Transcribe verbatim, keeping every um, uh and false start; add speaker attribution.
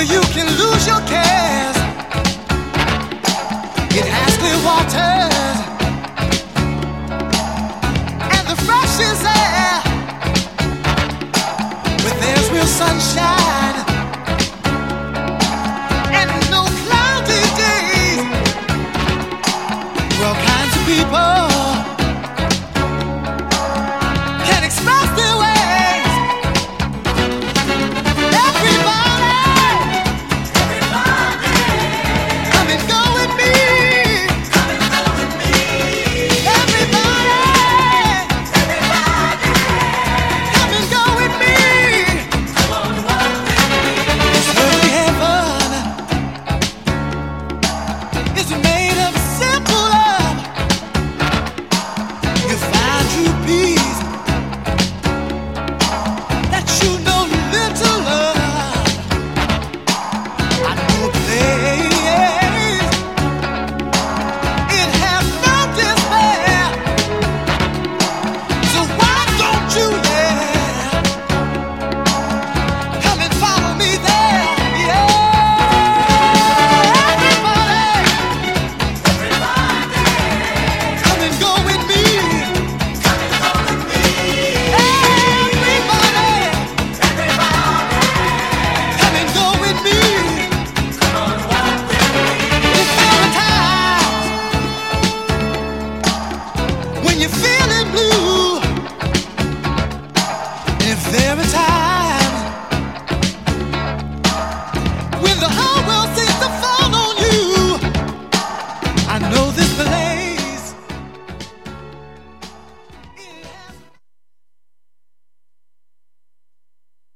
Speaker 1: you can lose your cares. It has clear waters and the freshest air, where there's real sunshine and no cloudy days, where all kinds of people can express their ways. Everybody, everybody, come and go with me. Come and go with me. Everybody, everybody, come and go with me. Come on, walk with me. This earthly heaven is made of simple love. You find true peace that you know little love. I know a place, it has no despair. So why don't you, yeah, come and follow me there, yeah. Everybody, everybody, come and go with me. Come and go with me. Everybody, everybody, come and go with me. Come on, walk with me. If there are times when you're feeling blue, and if there are times when the whole world seems to fall on you, I know this place.